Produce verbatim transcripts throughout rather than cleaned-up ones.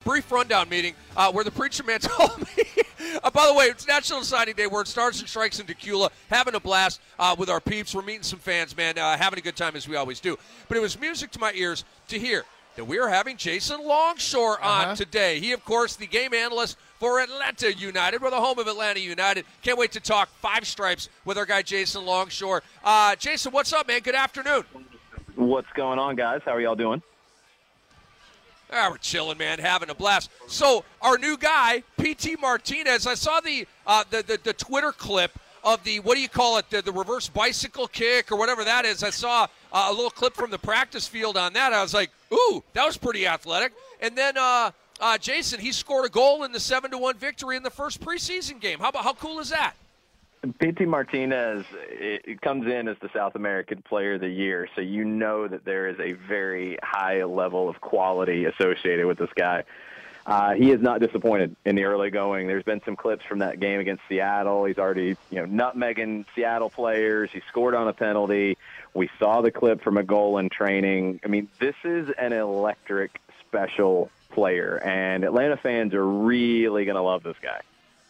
brief rundown meeting uh, where the preacher man told me, uh, by the way, it's National Signing Day. We're at Stars and Strikes in Tequila, having a blast uh, with our peeps. We're meeting some fans, man, uh, having a good time as we always do. But it was music to my ears to hear that we are having Jason Longshore on uh-huh. today. He, of course, the game analyst for Atlanta United. We're the home of Atlanta United. Can't wait to talk Five Stripes with our guy Jason Longshore. Uh, Jason, what's up, man? Good afternoon. What's going on, guys? How are y'all doing? Ah, we're chilling, man, having a blast. So our new guy, P T Martinez, I saw the, uh, the, the, the Twitter clip of the, what do you call it, the, the reverse bicycle kick or whatever that is. I saw uh, a little clip from the practice field on that. I was like, ooh, that was pretty athletic. And then uh, uh, Jason, he scored a goal in the seven to one victory in the first preseason game. How about how cool is that? P T Martinez it, it comes in as the South American Player of the Year, so you know that there is a very high level of quality associated with this guy. Uh, he is not disappointed in the early going. There's been some clips from that game against Seattle. He's already, you know, nutmegging Seattle players. He scored on a penalty. We saw the clip from a goal in training. I mean, this is an electric, special player, and Atlanta fans are really going to love this guy.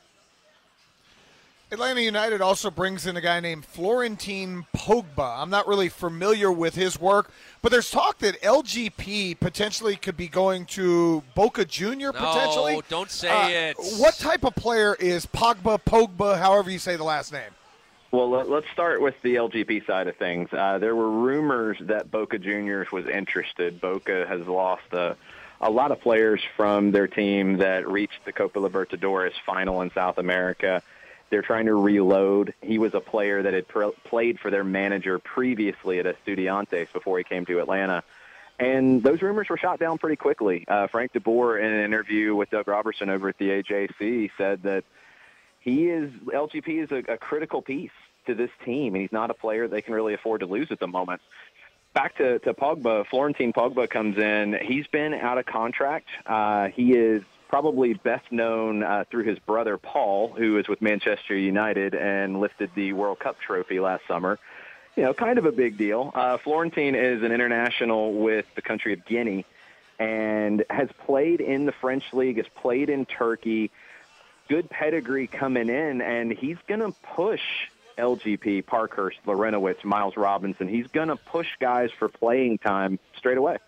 Atlanta United also brings in a guy named Florentin Pogba. I'm not really familiar with his work, but there's talk that L G P potentially could be going to Boca Junior No, potentially. don't say uh, it. What type of player is Pogba, Pogba, however you say the last name? Well, let's start with the L G P side of things. Uh, there were rumors that Boca Juniors was interested. Boca has lost a, a lot of players from their team that reached the Copa Libertadores final in South America. They're trying to reload. He was a player that had pr- played for their manager previously at Estudiantes before he came to Atlanta. And those rumors were shot down pretty quickly. Uh, Frank de Boer, in an interview with Doug Robertson over at the A J C, said that he is L G P is a, a critical piece to this team, and he's not a player they can really afford to lose at the moment. Back to, to Pogba, Florentin Pogba comes in. He's been out of contract. Uh, he is probably best known uh, through his brother, Paul, who is with Manchester United and lifted the World Cup trophy last summer. You know, kind of a big deal. Uh, Florentin is an international with the country of Guinea and has played in the French league, has played in Turkey. Good pedigree coming in, and he's going to push L G P, Parkhurst, Lorenowitz, Miles Robinson. He's going to push guys for playing time straight away.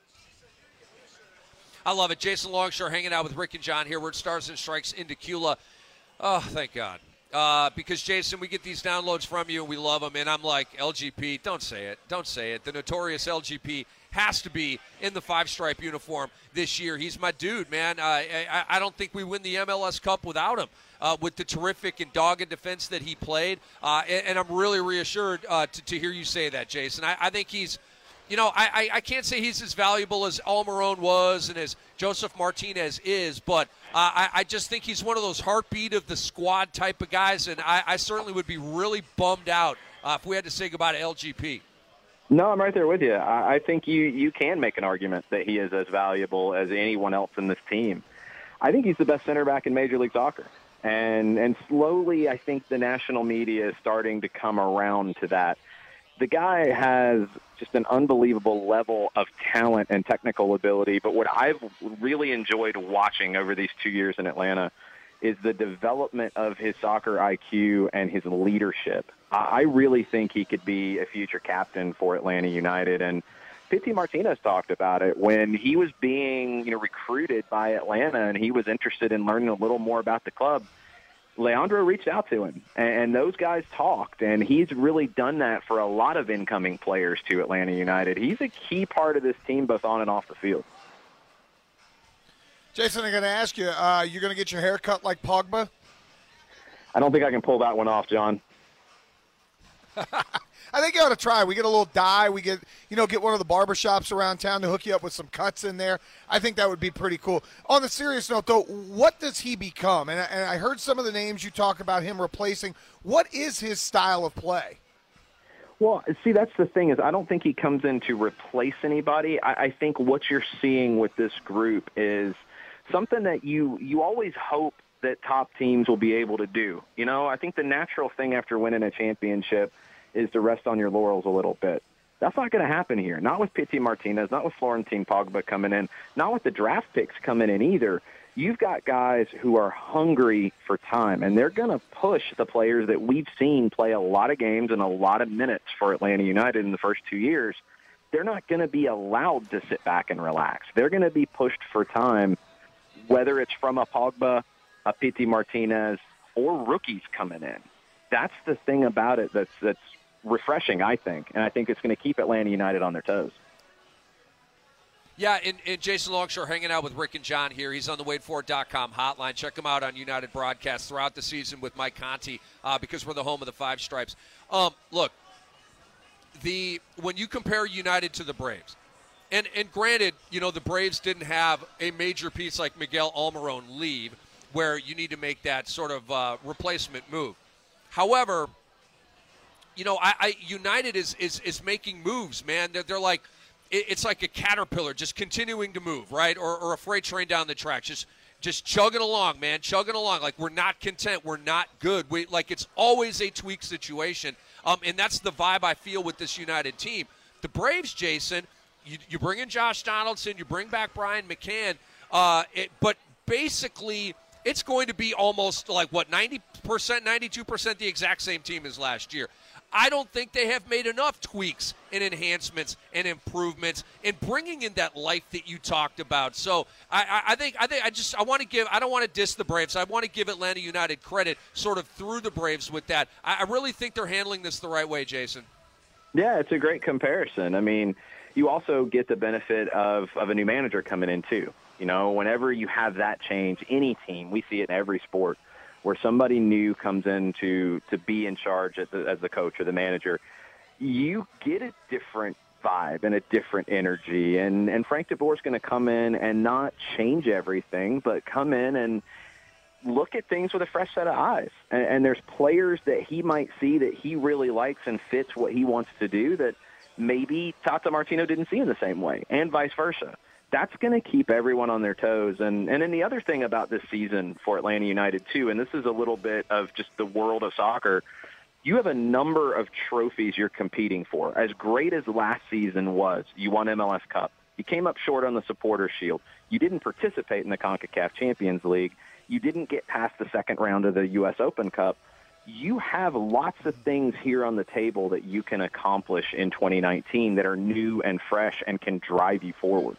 I love it. Jason Longshore hanging out with Rick and John here. We're at Stars and Strikes in Tequila. Oh, thank God. Uh, because, Jason, we get these downloads from you, and we love them. And I'm like, L G P, don't say it. Don't say it. The notorious L G P has to be in the five-stripe uniform this year. He's my dude, man. Uh, I, I don't think we win the M L S Cup without him, uh, with the terrific and dogged defense that he played. Uh, and, and I'm really reassured uh, to, to hear you say that, Jason. I, I think he's – You know, I, I, I can't say he's as valuable as Almiron was and as Joseph Martinez is, but uh, I, I just think he's one of those heartbeat of the squad type of guys, and I, I certainly would be really bummed out uh, if we had to say goodbye to L G P. No, I'm right there with you. I, I think you, you can make an argument that he is as valuable as anyone else in this team. I think he's the best center back in Major League Soccer. And, and slowly I think the national media is starting to come around to that. The guy has just an unbelievable level of talent and technical ability. But what I've really enjoyed watching over these two years in Atlanta is the development of his soccer I Q and his leadership. I really think he could be a future captain for Atlanta United. And P T Martinez talked about it when he was being, you know, recruited by Atlanta and he was interested in learning a little more about the club. Leandro reached out to him, and those guys talked, and he's really done that for a lot of incoming players to Atlanta United. He's a key part of this team, both on and off the field. Jason, I'm going to ask you, uh, you're going to get your hair cut like Pogba? I don't think I can pull that one off, John. I think you ought to try. We get a little dye. We get, you know, get one of the barbershops around town to hook you up with some cuts in there. I think that would be pretty cool. On the serious note, though, what does he become? And I, and I heard some of the names you talk about him replacing. What is his style of play? Well, see, that's the thing is I don't think he comes in to replace anybody. I, I think what you're seeing with this group is something that you, you always hope that top teams will be able to do. You know, I think the natural thing after winning a championship is to rest on your laurels a little bit. That's not going to happen here. Not with Pity Martinez, not with Florentin Pogba coming in, not with the draft picks coming in either. You've got guys who are hungry for time, and they're going to push the players that we've seen play a lot of games and a lot of minutes for Atlanta United in the first two years. They're not going to be allowed to sit back and relax. They're going to be pushed for time, whether it's from a Pogba, a Pity Martinez, or rookies coming in. That's the thing about it that's that's refreshing, I think, and I think it's going to keep Atlanta United on their toes. Yeah, and, and Jason Longshore hanging out with Rick and John here. He's on the Wade Ford dot com hotline. Check him out on United broadcasts throughout the season with Mike Conti uh, because we're the home of the Five Stripes. Um, look, the when you compare United to the Braves, and, and granted, you know, the Braves didn't have a major piece like Miguel Almiron leave where you need to make that sort of uh, replacement move. However, you know, I, I United is, is is making moves, man. They're, they're like, it, it's like a caterpillar just continuing to move, right? Or, or a freight train down the track, just just chugging along, man, chugging along. Like we're not content, we're not good. We like it's always a tweak situation, um, and that's the vibe I feel with this United team. The Braves, Jason, you, you bring in Josh Donaldson, you bring back Brian McCann, uh, it, but basically it's going to be almost like what ninety percent, ninety-two percent the exact same team as last year. I don't think they have made enough tweaks and enhancements and improvements in bringing in that life that you talked about. So I, I, I think I think I just I want to give I don't want to diss the Braves. I want to give Atlanta United credit sort of through the Braves with that. I, I really think they're handling this the right way, Jason. Yeah, it's a great comparison. I mean, you also get the benefit of, of a new manager coming in too. You know, whenever you have that change, any team, we see it in every sport, where somebody new comes in to, to be in charge as the, as the coach or the manager, you get a different vibe and a different energy. And, and Frank DeBoer is going to come in and not change everything, but come in and look at things with a fresh set of eyes. And, and there's players that he might see that he really likes and fits what he wants to do that maybe Tata Martino didn't see in the same way, and vice versa. That's going to keep everyone on their toes. And, and then the other thing about this season for Atlanta United, too, and this is a little bit of just the world of soccer, you have a number of trophies you're competing for. As great as last season was, you won M L S Cup. You came up short on the Supporters' Shield. You didn't participate in the CONCACAF Champions League. You didn't get past the second round of the U S Open Cup. You have lots of things here on the table that you can accomplish in twenty nineteen that are new and fresh and can drive you forward.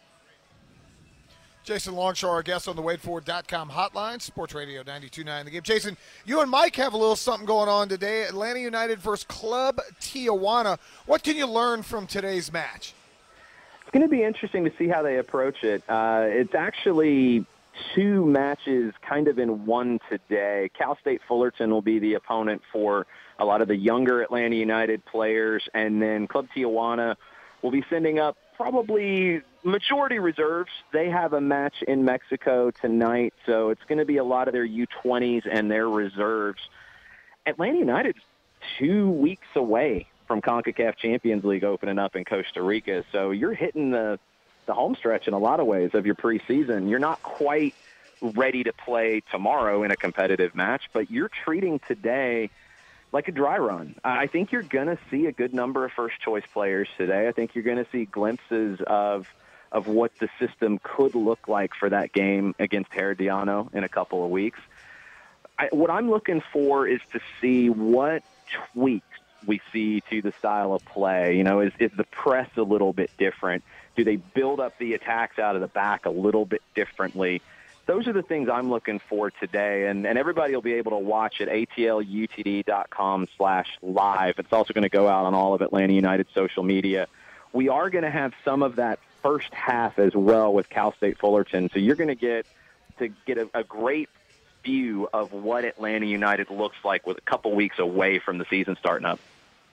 Jason Longshore, our guest on the Wade Ford dot com hotline, Sports Radio ninety-two point nine The Game. Jason, you and Mike have a little something going on today. Atlanta United versus Club Tijuana. What can you learn from today's match? It's going to be interesting to see how they approach it. Uh, it's actually two matches kind of in one today. Cal State Fullerton will be the opponent for a lot of the younger Atlanta United players, and then Club Tijuana will be sending up probably majority reserves. They have a match in Mexico tonight, so it's going to be a lot of their U twenties and their reserves. Atlanta United's two weeks away from CONCACAF Champions League opening up in Costa Rica, so you're hitting the, the home stretch in a lot of ways of your preseason. You're not quite ready to play tomorrow in a competitive match, but you're treating today like a dry run. I think you're going to see a good number of first-choice players today. I think you're going to see glimpses of of what the system could look like for that game against Herediano in a couple of weeks. I, what I'm looking for is to see what tweaks we see to the style of play. You know, is, is the press a little bit different? Do they build up the attacks out of the back a little bit differently? Those are the things I'm looking for today, and, and everybody will be able to watch at A T L U T D dot com slash live. It's also going to go out on all of Atlanta United social media. We are going to have some of that first half as well with Cal State Fullerton, so you're going to get to get a, a great view of what Atlanta United looks like with a couple weeks away from the season starting up.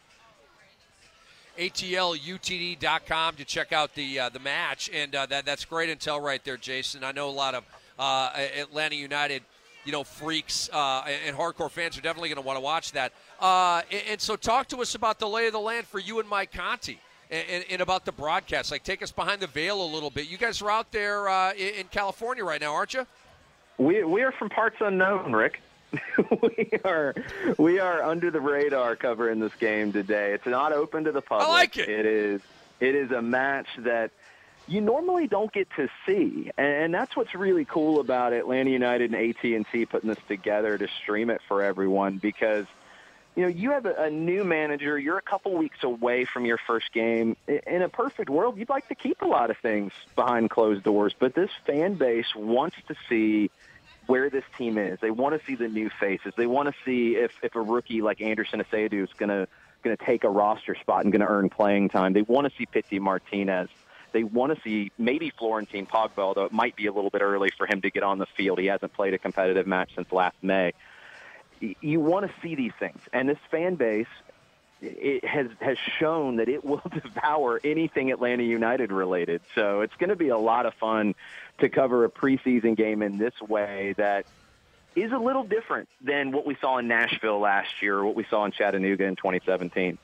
A T L U T D dot com to check out the uh, the match, and uh, that that's great intel right there, Jason. I know a lot of uh, Atlanta United, you know, freaks uh, and hardcore fans are definitely going to want to watch that. Uh, and, and so, talk to us about the lay of the land for you and Mike Conti, and, and, and about the broadcast. Like, take us behind the veil a little bit. You guys are out there uh, in California right now, aren't you? We we are from parts unknown, Rick. we are we are under the radar covering this game today. It's not open to the public. I like it. It is it is a match that you normally don't get to see, and that's what's really cool about Atlanta United and A T and T putting this together to stream it for everyone, because you know, you have a, a new manager. You're a couple weeks away from your first game. In a perfect world, you'd like to keep a lot of things behind closed doors, but this fan base wants to see where this team is. They want to see the new faces. They want to see if, if a rookie like Anderson Asiedu is going to going to take a roster spot and going to earn playing time. They want to see Pity Martinez. They want to see maybe Florentine Pogba, although it might be a little bit early for him to get on the field. He hasn't played a competitive match since last May. You want to see these things, and this fan base it has has shown that it will devour anything Atlanta United related. So it's going to be a lot of fun to cover a preseason game in this way that is a little different than what we saw in Nashville last year or what we saw in Chattanooga in twenty seventeen.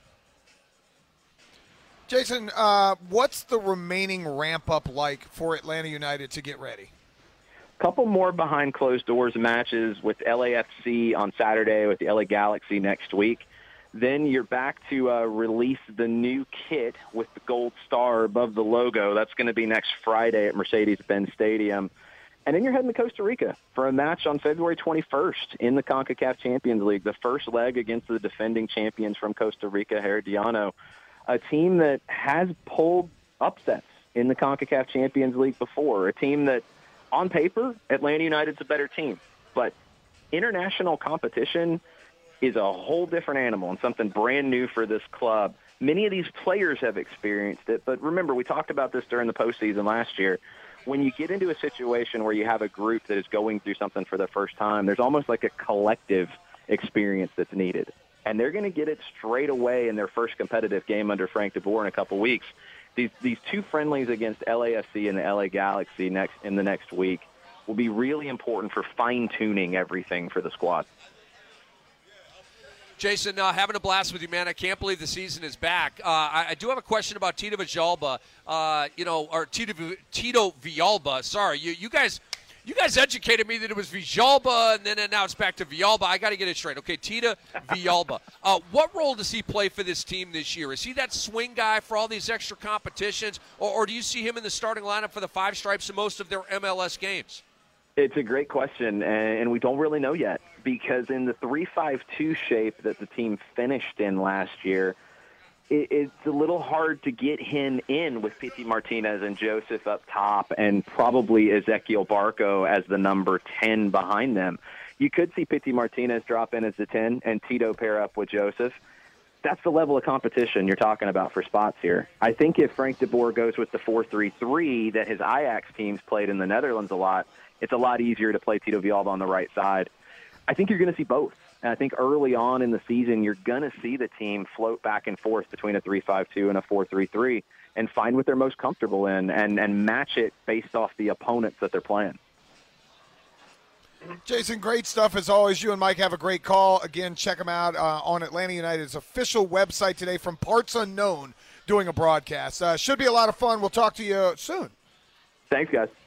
Jason, uh, what's the remaining ramp-up like for Atlanta United to get ready? Couple more behind closed doors matches with L A F C on Saturday, with the L A Galaxy next week. Then you're back to uh, release the new kit with the gold star above the logo. That's going to be next Friday at Mercedes-Benz Stadium. And then you're heading to Costa Rica for a match on February twenty-first in the CONCACAF Champions League, the first leg against the defending champions from Costa Rica, Herediano, a team that has pulled upsets in the CONCACAF Champions League before, a team that on paper, Atlanta United's a better team, but international competition is a whole different animal and something brand new for this club. Many of these players have experienced it, but remember, we talked about this during the postseason last year. When you get into a situation where you have a group that is going through something for the first time, there's almost like a collective experience that's needed, and they're going to get it straight away in their first competitive game under Frank de Boer in a couple weeks. These these two friendlies against L A F C and the L A Galaxy next in the next week will be really important for fine-tuning everything for the squad. Jason, uh, having a blast with you, man. I can't believe the season is back. Uh, I, I do have a question about Tito Villalba, uh, you know, or Tito, Tito Villalba. Sorry, you, you guys – You guys educated me that it was Villalba, and then and now it's back to Villalba. I got to get it straight. Okay, Tito Villalba. Uh, what role does he play for this team this year? Is he that swing guy for all these extra competitions, or, or do you see him in the starting lineup for the Five Stripes in most of their M L S games? It's a great question, and we don't really know yet, because in the three five two shape that the team finished in last year, it's a little hard to get him in with Pity Martinez and Joseph up top and probably Ezequiel Barco as the number ten behind them. You could see Pity Martinez drop in as the ten and Tito pair up with Joseph. That's the level of competition you're talking about for spots here. I think if Frank de Boer goes with the four three three that his Ajax teams played in the Netherlands a lot, it's a lot easier to play Tito Villalba on the right side. I think you're going to see both. And I think early on in the season, you're going to see the team float back and forth between a three five two and a four three three and find what they're most comfortable in and, and match it based off the opponents that they're playing. Jason, great stuff as always. You and Mike have a great call. Again, check them out uh, on Atlanta United's official website today from Parts Unknown doing a broadcast. Uh, should be a lot of fun. We'll talk to you soon. Thanks, guys.